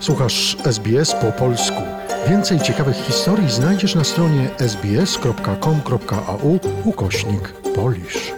Słuchasz SBS po polsku. Więcej ciekawych historii znajdziesz na stronie sbs.com.au/Polish.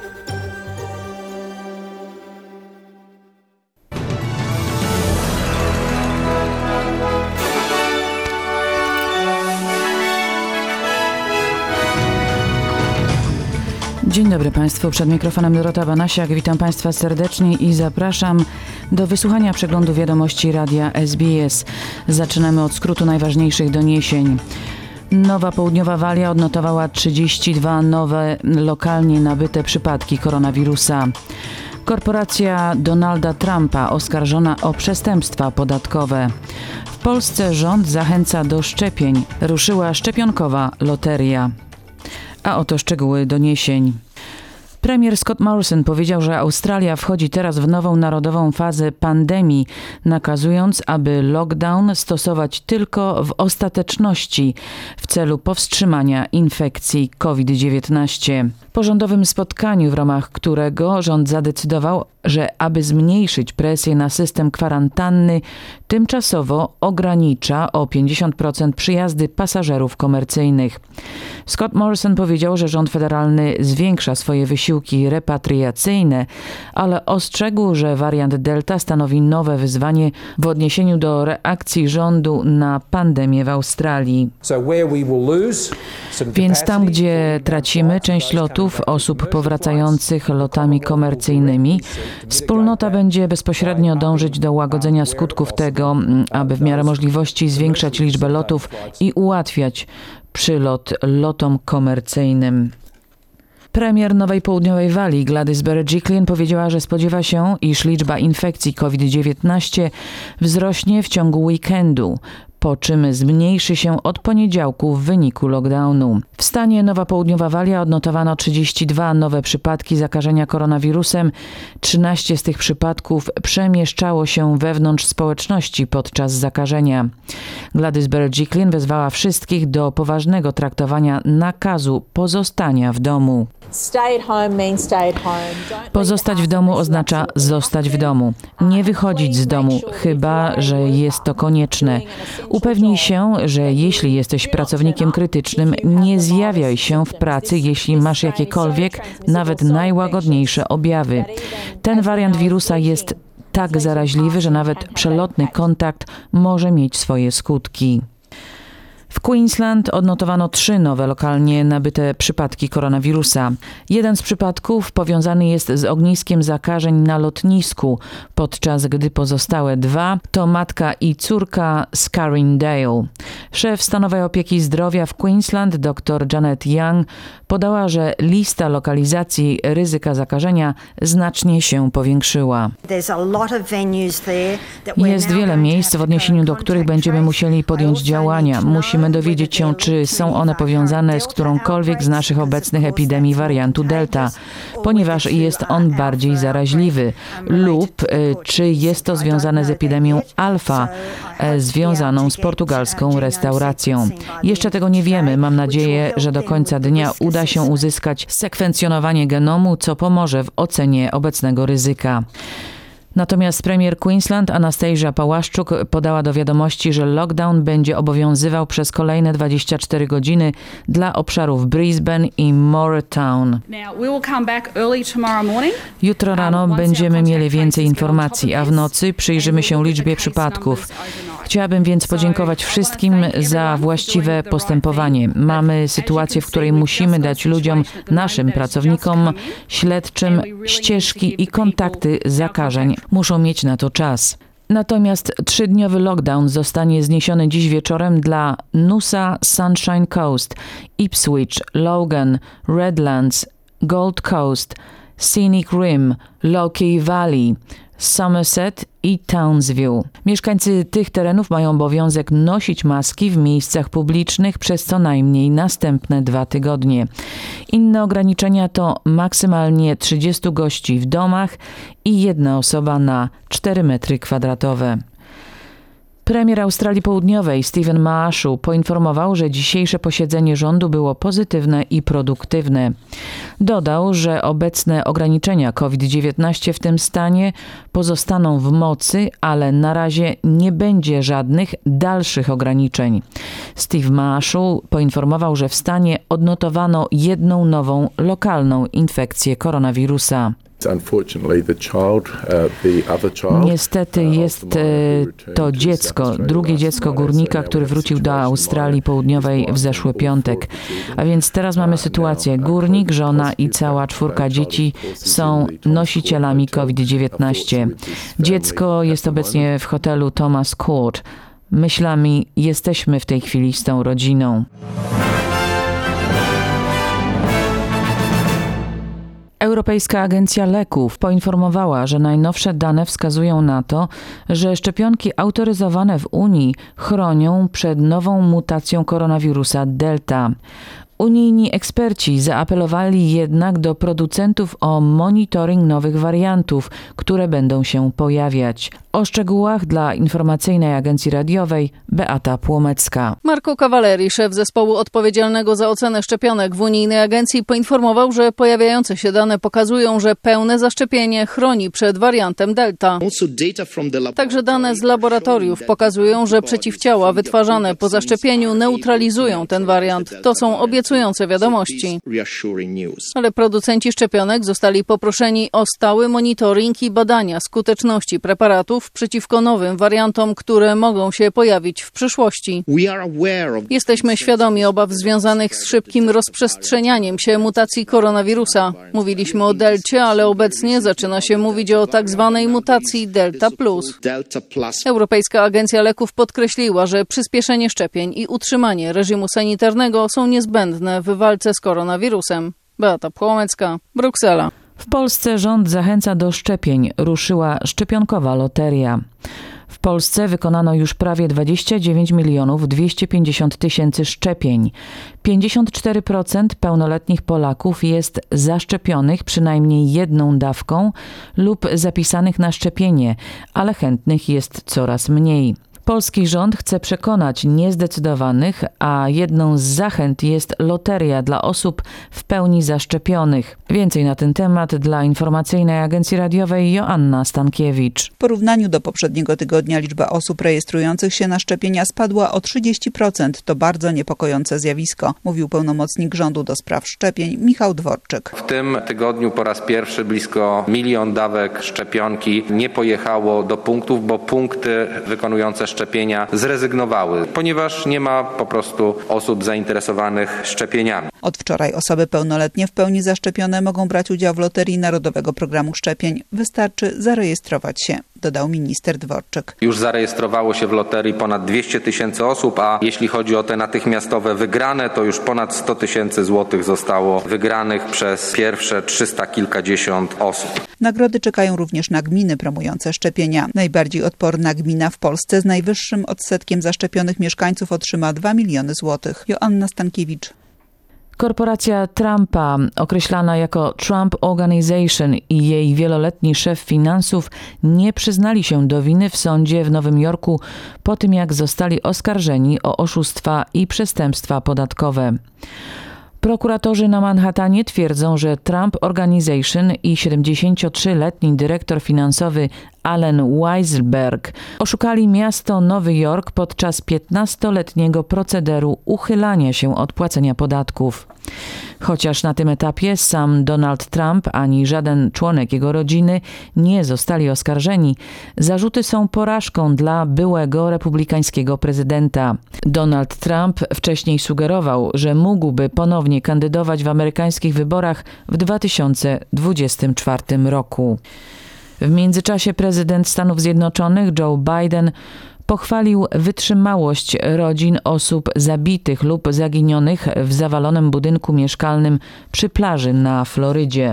Dzień dobry Państwu, przed mikrofonem Dorota Banasiak. Witam Państwa serdecznie i zapraszam do wysłuchania przeglądu wiadomości radia SBS. Zaczynamy od skrótu najważniejszych doniesień. Nowa Południowa Walia odnotowała 32 nowe lokalnie nabyte przypadki koronawirusa. Korporacja Donalda Trumpa oskarżona o przestępstwa podatkowe. W Polsce rząd zachęca do szczepień. Ruszyła szczepionkowa loteria. A oto szczegóły doniesień. Premier Scott Morrison powiedział, że Australia wchodzi teraz w nową narodową fazę pandemii, nakazując, aby lockdown stosować tylko w ostateczności w celu powstrzymania infekcji COVID-19. Po rządowym spotkaniu, w ramach którego rząd zadecydował, że aby zmniejszyć presję na system kwarantanny, tymczasowo ogranicza o 50% przyjazdy pasażerów komercyjnych. Scott Morrison powiedział, że rząd federalny zwiększa swoje wysiłki repatriacyjne, ale ostrzegł, że wariant Delta stanowi nowe wyzwanie w odniesieniu do reakcji rządu na pandemię w Australii. Więc tam, gdzie tracimy część lotów osób powracających lotami komercyjnymi, wspólnota będzie bezpośrednio dążyć do łagodzenia skutków tego, aby w miarę możliwości zwiększać liczbę lotów i ułatwiać przylot lotom komercyjnym. Premier Nowej Południowej Walii Gladys Berejiklian powiedziała, że spodziewa się, iż liczba infekcji COVID-19 wzrośnie w ciągu weekendu, po czym zmniejszy się od poniedziałku w wyniku lockdownu. W stanie Nowa Południowa Walia odnotowano 32 nowe przypadki zakażenia koronawirusem. 13 z tych przypadków przemieszczało się wewnątrz społeczności podczas zakażenia. Gladys Berejiklian wezwała wszystkich do poważnego traktowania nakazu pozostania w domu. Pozostać w domu oznacza zostać w domu. Nie wychodzić z domu, chyba że jest to konieczne. Upewnij się, że jeśli jesteś pracownikiem krytycznym, nie zjawiaj się w pracy, jeśli masz jakiekolwiek, nawet najłagodniejsze objawy. Ten wariant wirusa jest tak zaraźliwy, że nawet przelotny kontakt może mieć swoje skutki. W Queensland odnotowano 3 nowe lokalnie nabyte przypadki koronawirusa. Jeden z przypadków powiązany jest z ogniskiem zakażeń na lotnisku, podczas gdy pozostałe 2 to matka i córka z Carindale. Szef Stanowej Opieki Zdrowia w Queensland, dr Janet Young, podała, że lista lokalizacji ryzyka zakażenia znacznie się powiększyła. Jest wiele miejsc, w odniesieniu do których będziemy musieli podjąć działania. Musimy dowiedzieć się, czy są one powiązane z którąkolwiek z naszych obecnych epidemii wariantu Delta, ponieważ jest on bardziej zaraźliwy, lub czy jest to związane z epidemią Alfa, związaną z portugalską restauracją. Jeszcze tego nie wiemy. Mam nadzieję, że do końca dnia uda się uzyskać sekwencjonowanie genomu, co pomoże w ocenie obecnego ryzyka. Natomiast premier Queensland Anastasia Pałaszczuk podała do wiadomości, że lockdown będzie obowiązywał przez kolejne 24 godziny dla obszarów Brisbane i Mooretown. Jutro rano będziemy mieli więcej informacji, a w nocy przyjrzymy się liczbie przypadków. Chciałabym więc podziękować wszystkim za właściwe postępowanie. Mamy sytuację, w której musimy dać ludziom, naszym pracownikom, śledczym, ścieżki i kontakty zakażeń. Muszą mieć na to czas. Natomiast 3-dniowy lockdown zostanie zniesiony dziś wieczorem dla Noosa Sunshine Coast, Ipswich, Logan, Redlands, Gold Coast, Scenic Rim, Lockyer Valley, Somerset i Townsville. Mieszkańcy tych terenów mają obowiązek nosić maski w miejscach publicznych przez co najmniej następne 2 tygodnie. Inne ograniczenia to maksymalnie 30 gości w domach i 1 osoba na 4 metry kwadratowe. Premier Australii Południowej Stephen Maashu poinformował, że dzisiejsze posiedzenie rządu było pozytywne i produktywne. Dodał, że obecne ograniczenia COVID-19 w tym stanie pozostaną w mocy, ale na razie nie będzie żadnych dalszych ograniczeń. Steve Maashu poinformował, że w stanie odnotowano jedną nową lokalną infekcję koronawirusa. Niestety jest to dziecko, drugie dziecko górnika, który wrócił do Australii Południowej w zeszły piątek. A więc teraz mamy sytuację. Górnik, żona i cała 4 dzieci są nosicielami COVID-19. Dziecko jest obecnie w hotelu Thomas Court. Myślami jesteśmy w tej chwili z tą rodziną. Europejska Agencja Leków poinformowała, że najnowsze dane wskazują na to, że szczepionki autoryzowane w Unii chronią przed nową mutacją koronawirusa Delta. Unijni eksperci zaapelowali jednak do producentów o monitoring nowych wariantów, które będą się pojawiać. O szczegółach dla Informacyjnej Agencji Radiowej Beata Płomecka. Marco Cavaleri, szef zespołu odpowiedzialnego za ocenę szczepionek w unijnej agencji, poinformował, że pojawiające się dane pokazują, że pełne zaszczepienie chroni przed wariantem Delta. Także dane z laboratoriów pokazują, że przeciwciała wytwarzane po zaszczepieniu neutralizują ten wariant. To są obiecujące wiadomości. Ale producenci szczepionek zostali poproszeni o stały monitoring i badania skuteczności preparatów przeciwko nowym wariantom, które mogą się pojawić w przyszłości. Jesteśmy świadomi obaw związanych z szybkim rozprzestrzenianiem się mutacji koronawirusa. Mówiliśmy o delcie, ale obecnie zaczyna się mówić o tak zwanej mutacji Delta Plus. Europejska Agencja Leków podkreśliła, że przyspieszenie szczepień i utrzymanie reżimu sanitarnego są niezbędne w walce z koronawirusem. Beata Płomecka, Bruksela. W Polsce rząd zachęca do szczepień. Ruszyła szczepionkowa loteria. W Polsce wykonano już prawie 29 250 000 szczepień. 54% pełnoletnich Polaków jest zaszczepionych przynajmniej jedną dawką lub zapisanych na szczepienie, ale chętnych jest coraz mniej. Polski rząd chce przekonać niezdecydowanych, a jedną z zachęt jest loteria dla osób w pełni zaszczepionych. Więcej na ten temat dla Informacyjnej Agencji Radiowej Joanna Stankiewicz. W porównaniu do poprzedniego tygodnia liczba osób rejestrujących się na szczepienia spadła o 30%. To bardzo niepokojące zjawisko, mówił pełnomocnik rządu do spraw szczepień Michał Dworczyk. W tym tygodniu po raz pierwszy blisko 1 000 000 dawek szczepionki nie pojechało do punktów, bo punkty wykonujące szczepienia zrezygnowały, ponieważ nie ma po prostu osób zainteresowanych szczepieniami. Od wczoraj osoby pełnoletnie w pełni zaszczepione mogą brać udział w loterii Narodowego Programu Szczepień. Wystarczy zarejestrować się, dodał minister Dworczyk. Już zarejestrowało się w loterii ponad 200 000 osób, a jeśli chodzi o te natychmiastowe wygrane, to już ponad 100 000 złotych zostało wygranych przez pierwsze 300 kilkadziesiąt osób. Nagrody czekają również na gminy promujące szczepienia. Najbardziej odporna gmina w Polsce z najwyższym odsetkiem zaszczepionych mieszkańców otrzyma 2 miliony złotych. Joanna Stankiewicz. Korporacja Trumpa, określana jako Trump Organization, i jej wieloletni szef finansów nie przyznali się do winy w sądzie w Nowym Jorku po tym, jak zostali oskarżeni o oszustwa i przestępstwa podatkowe. Prokuratorzy na Manhattanie twierdzą, że Trump Organization i 73-letni dyrektor finansowy Allen Weisselberg oszukali miasto Nowy Jork podczas 15-letniego procederu uchylania się od płacenia podatków. Chociaż na tym etapie sam Donald Trump ani żaden członek jego rodziny nie zostali oskarżeni, zarzuty są porażką dla byłego republikańskiego prezydenta. Donald Trump wcześniej sugerował, że mógłby ponownie kandydować w amerykańskich wyborach w 2024 roku. W międzyczasie prezydent Stanów Zjednoczonych Joe Biden pochwalił wytrzymałość rodzin osób zabitych lub zaginionych w zawalonym budynku mieszkalnym przy plaży na Florydzie.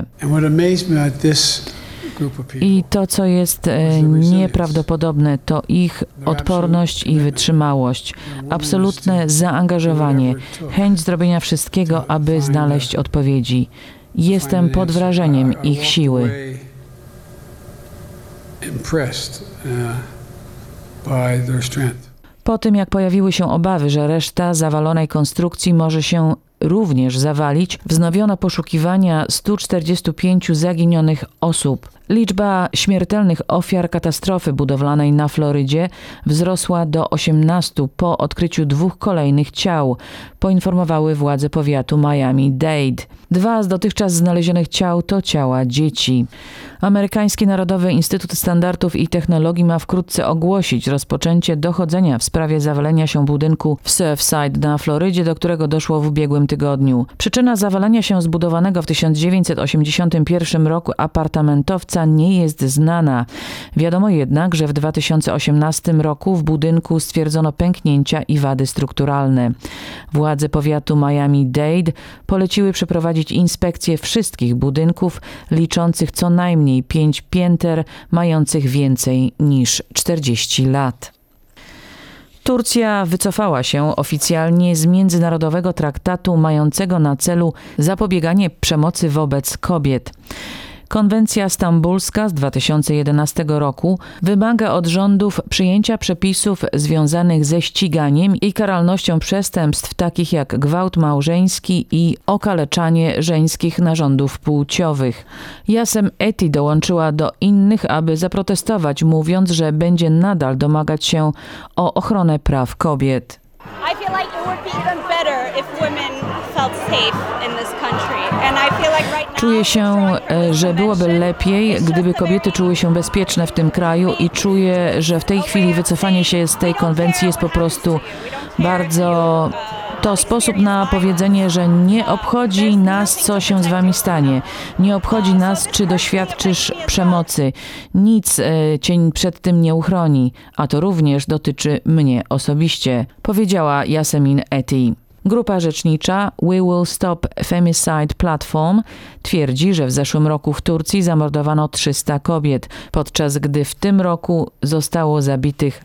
I to, co jest nieprawdopodobne, to ich odporność i wytrzymałość, absolutne zaangażowanie, chęć zrobienia wszystkiego, aby znaleźć odpowiedzi. Jestem pod wrażeniem ich siły. by their strength. Po tym, jak pojawiły się obawy, że reszta zawalonej konstrukcji może się również zawalić, wznowiono poszukiwania 145 zaginionych osób. Liczba śmiertelnych ofiar katastrofy budowlanej na Florydzie wzrosła do 18 po odkryciu 2 kolejnych ciał, poinformowały władze powiatu Miami-Dade. 2 z dotychczas znalezionych ciał to ciała dzieci. Amerykański Narodowy Instytut Standardów i Technologii ma wkrótce ogłosić rozpoczęcie dochodzenia w sprawie zawalenia się budynku w Surfside na Florydzie, do którego doszło w ubiegłym tygodniu. Przyczyna zawalenia się zbudowanego w 1981 roku apartamentowca nie jest znana. Wiadomo jednak, że w 2018 roku w budynku stwierdzono pęknięcia i wady strukturalne. Władze powiatu Miami-Dade poleciły przeprowadzić inspekcję wszystkich budynków liczących co najmniej 5 pięter, mających więcej niż 40 lat. Turcja wycofała się oficjalnie z międzynarodowego traktatu mającego na celu zapobieganie przemocy wobec kobiet. Konwencja stambulska z 2011 roku wymaga od rządów przyjęcia przepisów związanych ze ściganiem i karalnością przestępstw takich jak gwałt małżeński i okaleczanie żeńskich narządów płciowych. Yasem Eti dołączyła do innych, aby zaprotestować, mówiąc, że będzie nadal domagać się o ochronę praw kobiet. I feel like it would be even better if women felt safe in this country. And I feel like right now Czuję się, że byłoby lepiej, gdyby kobiety czuły się bezpieczne w tym kraju i czuję, że w tej chwili wycofanie się z tej konwencji jest po prostu bardzo... To sposób na powiedzenie, że nie obchodzi nas, co się z wami stanie. Nie obchodzi nas, czy doświadczysz przemocy. Nic cię przed tym nie uchroni, a to również dotyczy mnie osobiście, powiedziała Yasemin Eti. Grupa rzecznicza We Will Stop Femicide Platform twierdzi, że w zeszłym roku w Turcji zamordowano 300 kobiet, podczas gdy w tym roku zostało zabitych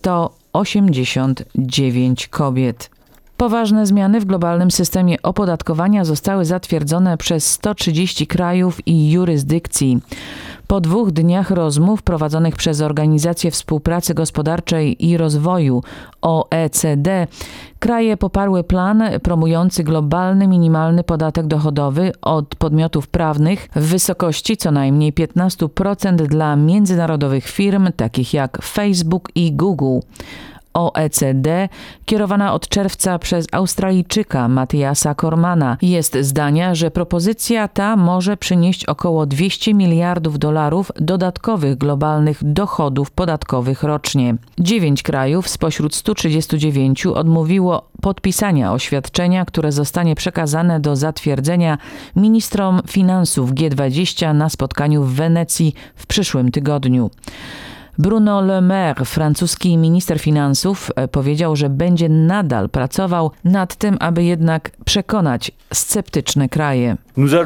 189 kobiet. Poważne zmiany w globalnym systemie opodatkowania zostały zatwierdzone przez 130 krajów i jurysdykcji. Po 2 dniach rozmów prowadzonych przez Organizację Współpracy Gospodarczej i Rozwoju OECD, kraje poparły plan promujący globalny minimalny podatek dochodowy od podmiotów prawnych w wysokości co najmniej 15% dla międzynarodowych firm takich jak Facebook i Google. OECD, kierowana od czerwca przez Australijczyka Mattiasa Cormana, jest zdania, że propozycja ta może przynieść około $200 miliardów dodatkowych globalnych dochodów podatkowych rocznie. 9 krajów spośród 139 odmówiło podpisania oświadczenia, które zostanie przekazane do zatwierdzenia ministrom finansów G20 na spotkaniu w Wenecji w przyszłym tygodniu. Bruno Le Maire, francuski minister finansów, powiedział, że będzie nadal pracował nad tym, aby jednak przekonać sceptyczne kraje.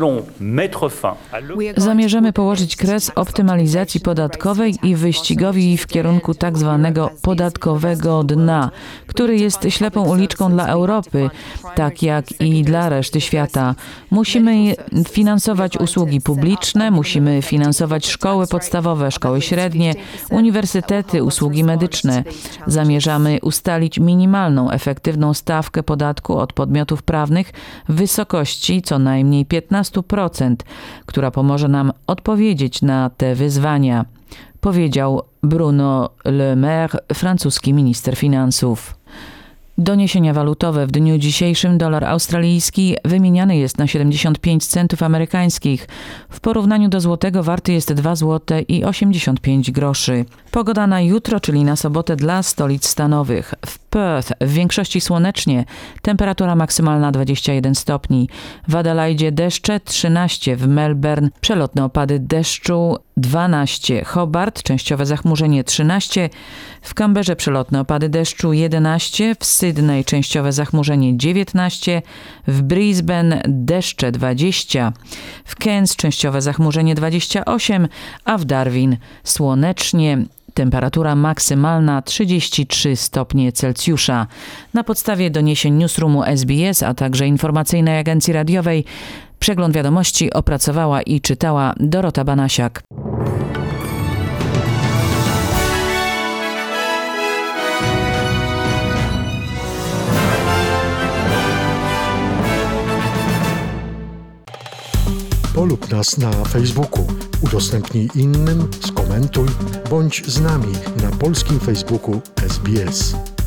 Zamierzamy położyć kres optymalizacji podatkowej i wyścigowi w kierunku tak zwanego podatkowego dna, który jest ślepą uliczką dla Europy, tak jak i dla reszty świata. Musimy finansować usługi publiczne, musimy finansować szkoły podstawowe, szkoły średnie, uniwersytety, usługi medyczne. Zamierzamy ustalić minimalną, efektywną stawkę podatku od podmiotów prawnych w wysokości co najmniej 15%, która pomoże nam odpowiedzieć na te wyzwania, powiedział Bruno Le Maire, francuski minister finansów. Doniesienia walutowe. W dniu dzisiejszym dolar australijski wymieniany jest na 75 centów amerykańskich. W porównaniu do złotego warty jest 2 zł i 85 groszy. Pogoda na jutro, czyli na sobotę dla stolic stanowych. W Perth w większości słonecznie, temperatura maksymalna 21 stopni. W Adelaide deszcze 13, w Melbourne przelotne opady deszczu 12, Hobart częściowe zachmurzenie 13, w Canberrze przelotne opady deszczu 11, w Sydney częściowe zachmurzenie 19, w Brisbane deszcze 20, w Cairns częściowe zachmurzenie 28, a w Darwin słonecznie. Temperatura maksymalna 33 stopnie Celsjusza. Na podstawie doniesień Newsroomu SBS, a także informacyjnej agencji radiowej, przegląd wiadomości opracowała i czytała Dorota Banasiak. Polub nas na Facebooku, udostępnij innym, skomentuj, bądź z nami na polskim Facebooku SBS.